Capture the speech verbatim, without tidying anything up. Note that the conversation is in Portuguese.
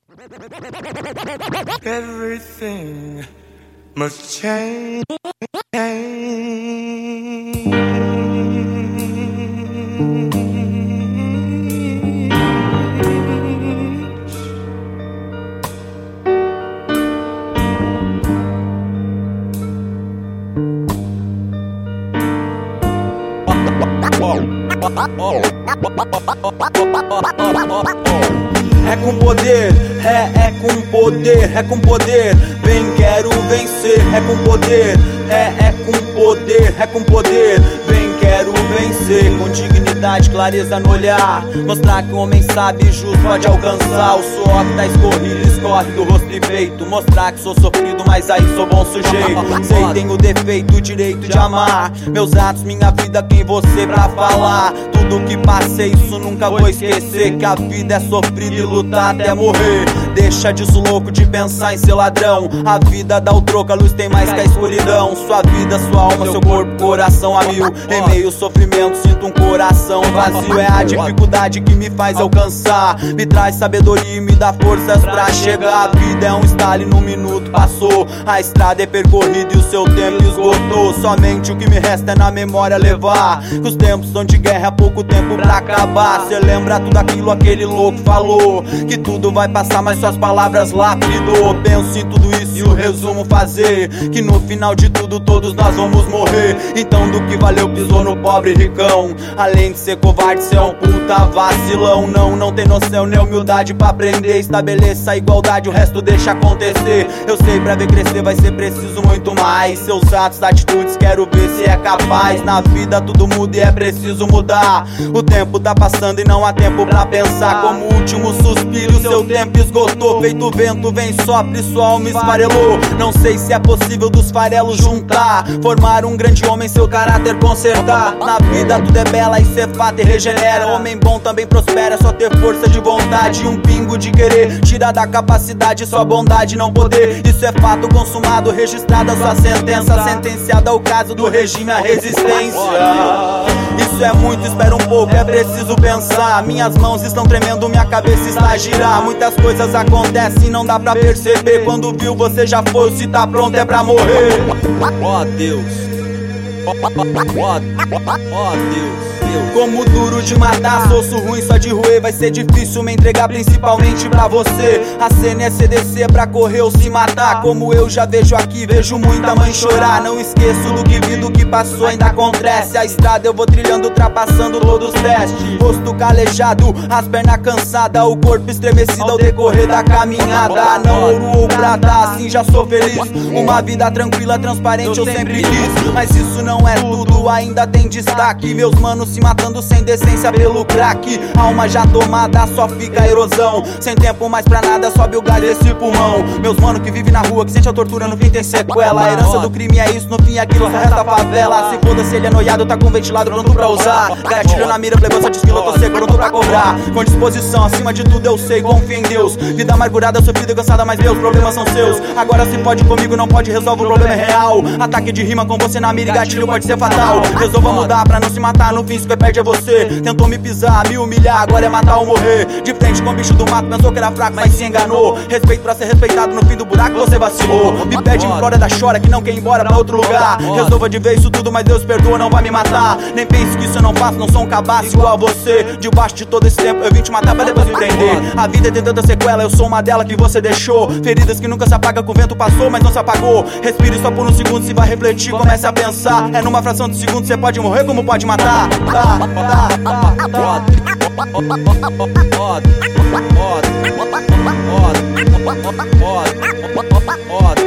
Everything must change. É com poder, é, é com poder, é com poder. Vem, quero vencer, é com poder, é, é com poder, é com poder. Vem, quero vencer, com dignidade, clareza no olhar. Mostrar que o homem sabe e justo pode alcançar. O suor que tá escorrido, escorre do rosto e peito. Mostrar que sou sofrido, mas aí sou bom sujeito. Sei, tenho o defeito, o direito de amar. Meus atos, minha vida, quem você pra falar? Tudo que passei, isso nunca vou esquecer. Que a vida é sofrida e lutar até morrer. Deixa disso louco de pensar em ser ladrão. A vida dá o troco, a luz tem mais que a escuridão. Sua vida, sua alma, seu corpo, coração a mil. Em meio ao sofrimento sinto um coração vazio. É a dificuldade que me faz alcançar. Me traz sabedoria e me dá forças pra chegar. A vida é um estalo e num minuto passou. A estrada é percorrida e o seu tempo esgotou. Somente o que me resta é na memória levar. Que os tempos são de guerra, há pouco tempo pra acabar. Cê lembra tudo aquilo aquele louco falou. Que tudo vai passar, mas suas palavras lapidou. Penso em tudo isso e o resumo fazer. Que no final de tudo todos nós vamos morrer. Então do que valeu pisou no pobre ricão. Além de ser covarde, cê é um puta vacilão. Não, não tem noção nem humildade pra aprender. Estabeleça a igualdade, o resto deixa acontecer. Eu sei, pra ver crescer vai ser preciso muito mais. Seus atos, atitudes, quero ver se é capaz. Na vida tudo muda e é preciso mudar. O tempo tá passando e não há tempo pra pensar. Como o último suspiro, seu tempo esgotou. Feito vento, vem sopra e sua alma esfarelou. Não sei se é possível dos farelos juntar. Formar um grande homem, seu caráter consertar. Na vida tudo é bela e cê fato e regenera. Homem bom também prospera, só ter força de vontade e um pingo de querer. Tira da capacidade sua bondade não poder. Isso é fato consumado, registrada sua sentença. Sentenciada ao caso do regime, a resistência. Isso é muito, espera um pouco, é preciso pensar. Minhas mãos estão tremendo, minha cabeça está a girar. Muitas coisas acontecem e não dá pra perceber. Quando viu você já foi, se tá pronto é pra morrer. Ó Deus, ó ó Deus. Como duro de matar, sou osso ruim só de roer. Vai ser difícil me entregar principalmente pra você. A cena é C D C pra correr ou se matar. Como eu já vejo aqui, vejo muita mãe chorar. Não esqueço do que vi, do que passou ainda acontece. A estrada eu vou trilhando, ultrapassando todos os testes. Rosto calejado, as pernas cansadas, o corpo estremecido ao decorrer da caminhada. Não ouro ou prata, assim já sou feliz. Uma vida tranquila, transparente eu sempre quis. Mas isso não é tudo, ainda tem destaque. Meus manos se matando sem decência pelo crack. Alma já tomada, só fica a erosão. Sem tempo mais pra nada, sobe o galho desse pulmão. Meus mano que vive na rua, que sente a tortura, no fim tem sequela. A herança do crime é isso, no fim aquilo só resta favela. Se foda-se ele é noiado, tá com ventilado pronto pra usar. Gatilho na mira, playboy só desfila, tô seco, pronto pra cobrar. Com disposição, acima de tudo eu sei, confio em Deus. Vida amargurada, sofrida, cansada, mas meus problemas são seus. Agora se pode comigo, não pode, resolve, o problema é real. Ataque de rima com você na mira e gatilho pode ser fatal. Resolva mudar pra não se matar, no fim isso que perde é você. Tentou me pisar, me humilhar, agora é matar ou morrer. De frente com o bicho do mato, pensou que era fraco, mas se enganou. Respeito pra ser respeitado, no fim do buraco você vacilou. Me pede, implora, da chora, que não quer ir embora pra outro lugar. Resolva de ver isso tudo, mas Deus perdoa, não vai me matar. Nem pense que isso eu não faço, não sou um cabaço igual a você. Debaixo de todo esse tempo eu vim te matar pra depois me prender. A vida tem tanta sequela, eu sou uma dela que você deixou. Feridas que nunca se apagam, que o vento passou, mas não se apagou. Respire só por um segundo, se vai refletir, comece a pensar. É numa fração de segundo, você pode morrer como pode matar. Tá, tá, tá, tá. Ó, ó, ó, ó, ó, ó, ó, ó, ó, ó, ó, ó, ó, ó, ó, ó, ó,